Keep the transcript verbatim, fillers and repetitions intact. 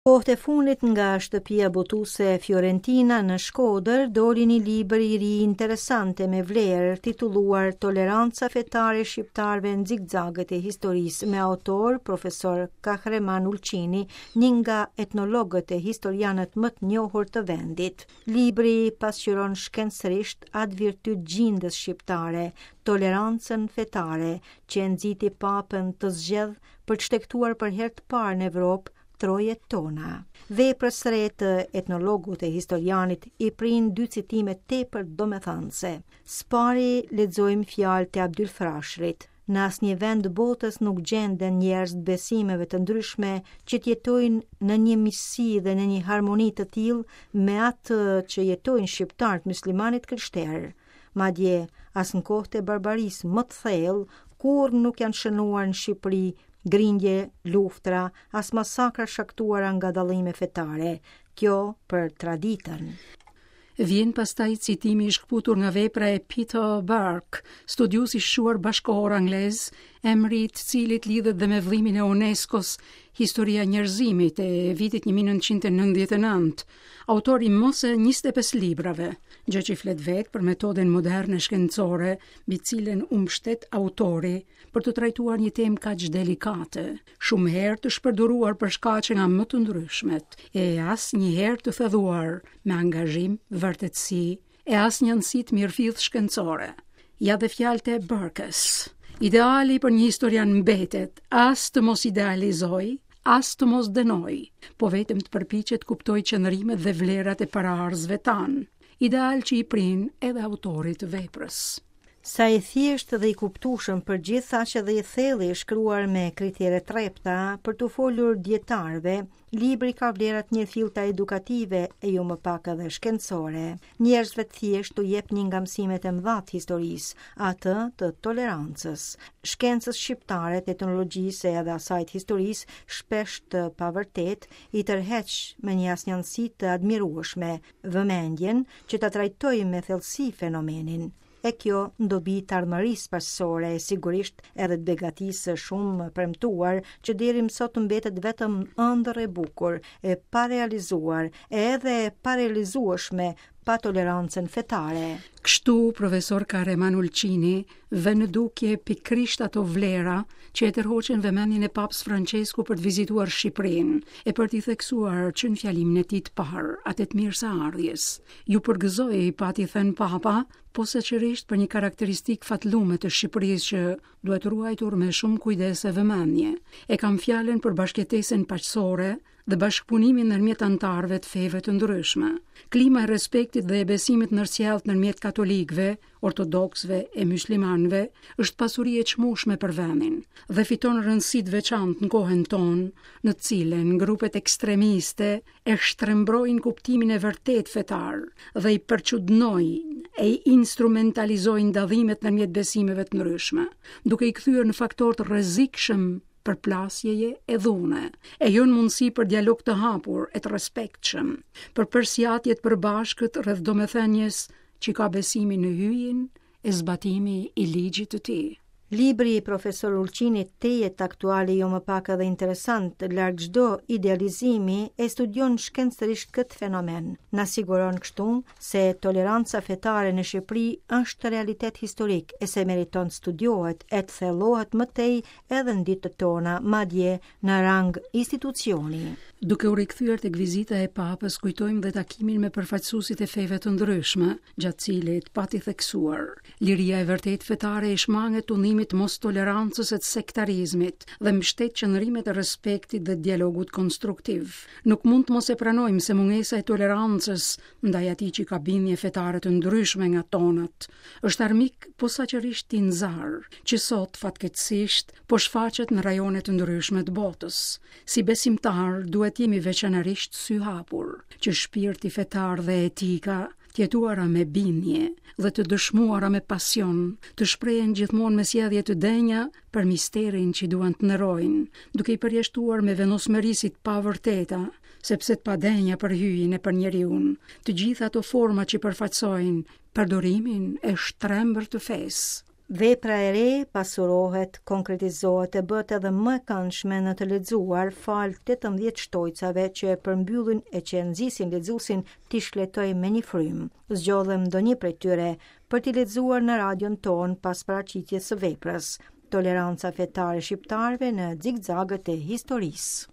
Kohët e fundit nga shtëpia botuese Fiorentina në Shkodër doli një libër i ri interesante me vlerë titulluar Toleranca fetare e shqiptarëve në zigzagët e historisë me autor profesor Kahraman Ulçini, një nga etnologët e historianët më të njohur të vendit. Libri pasqyron shkencërisht atë virtyt gjindës shqiptare, tolerancën fetare, që e nxiti papën të zgjedh për të shtektuar për herë të parë në Evropë trojet tona. Veprës së re të etnologut e historianit i prin dy citime tepër domethënëse. Spari lexojmë fjalë të Abdyl Frashërit. Në asnjë vend të botës nuk gjenden njerëz të besimeve të ndryshme që të jetojnë në një miqësi dhe në një harmoni të tillë me atë që jetojnë shqiptarët muslimanit krishterë. Madje as në kohët e barbarisë më të thellë, kur nuk janë shënuar në Shqipëri grindje, luftra, as masakra shkaktuara nga dallime fetare. Kjo për traditën. Vjen pastaj citimi i shkputur nga vepra e Peter Burke, studiues i shquar bashkohor anglez, emri i cilit lidhet dhe me vëllimin e UNESCO-s Historia e njerëzimit e vitit një mijë e nëntëqind e nëntëdhjetë e nëntë, autori mos e njëzet e pesë librave, gjë që flet vetë për metodën moderne shkencore, mbi cilën u mbështet autori për të trajtuar një temë kaq delikate, shumë herë të shpërdoruar për shkaqe nga më të ndryshmet, e asnjëherë të thedhuar me angazhim, vërtetësi e asnjë anësi të mirëfillt shkencore. Ja dhe fjalët e Burkes. Ideali për një historian mbetet as të mos idealizoj, as të mos denoj, po vetëm të përpiqet kuptoj qëndrimet dhe vlerat e paraardhësve tanë, ideal që i prin edhe autorit të veprës. Sa i thjeshtë dhe i kuptueshëm për gjitha që dhe i thellë i shkruar me kritere trepta për të folur dietarëve, libri ka vlerat një fillta edukative e jo më pak edhe shkencore. Njerëzve të thjeshtë u jep një nga mësimet e mëdha të historisë, atë të tolerancës. Shkencës shqiptare, etnologjisë edhe asaj të historisë, shpesh të pavërtet, i tërheq me një asnjësi të admirueshme, vëmendjen që ta trajtojë me thellësi fenomenin. E kjo ndobi të ardhmërisë pasësore e sigurisht edhe të begatisë shumë premtuar që deri më sot mbetet vetëm ëndër e bukur, e parealizuar, e edhe e parealizueshme pa tolerancën fetare. Kështu, profesor Kahraman Ulçini vë në dukje pikrisht ato vlera që e tërhoqen vëmendjen e Papës Francesku për të vizituar Shqipërinë e për t'i theksuar që në fjalimin e tij të parë, atë të mirëseardhjes. Ju përgëzoi pati thënë Papa, posaçërisht për një karakteristikë fatlume të Shqipërisë që duhet ruajtur me shumë kujdes e vëmendje. E kam fjalën për bashkëjetesën paqësore dhe bashkëpunimin ndërmjet anëtarëve të feve të ndryshme. Klima e respektit dhe e besimit ndërsjellët ndërmjet katolikëve, ortodoksëve e muslimanëve është pasuri e çmueshme për vendin dhe fiton rëndësi të veçantë në kohën tonë, në të cilën grupet ekstremiste e shtrembrojnë kuptimin e vërtet fetar dhe i përçudnojnë e i instrumentalizojnë dallimet ndërmjet besimeve të ndryshme, duke i kthyer në faktor të rrezikshëm për plasjeje e dhune, e jo në mundësi për dialog të hapur e të respektshëm, për përsjatje të përbashkët rreth domethënies që ka besimin në hyjin e zbatimi i ligjit të tij. Libri i profesor Ulçinit tejet aktuali jo më pak edhe interesant, larg çdo idealizimi, e studion shkencërisht këtë fenomen. Na siguron kështu se toleranca fetare në Shqipëri është realitet historik e se meriton studiohet e të thellohet më tej edhe në ditët tona, madje në rang institucioni. Duke u rikthyer tek vizita e Papës, kujtojmë dhe takimin me përfaqësuesit e feve të ndryshme, gjatë cilit pati theksuar liria e vërtet fetare e shmanget unimit mos tolerancës e të sektarizmit dhe mbështet qëndrimet e respektit dhe dialogut konstruktiv. Nuk mund të mos e pranojmë se mungesa e tolerancës ndaj atij që ka bindje fetare të ndryshme nga tonat është armik posaçërisht tinzar, që sot fatkeqësisht po shfaqet në rajone të ndryshme të botës. Si besimtar duhet jemi veçanërisht sy hapur, që shpirti fetar dhe etika të jetuara me bindje dhe të dëshmuara me pasion, të shprehen gjithmonë me sjellje të denja për misterin që duan të ndërojnë, duke i përjashtuar me venosmërisit pa vërteta, sepse të padenja për hyjin e për njeriun, të gjitha ato forma që përfaqësojnë përdorimin e shtrembër të fesë. Vepra e re pasurohet, konkretizohet e bëhet edhe më e këndshme në të lexuar fal tetëmbëdhjetë shtojcave që përmbyllin e që nxisin lexuesin t'i shfletoj me një frym. Zgjodhem ndonjë prej tyre për t'i lexuar në radion ton pas paraqitjes së veprës. Toleranca fetare shqiptarëve në zigzagët e historisë.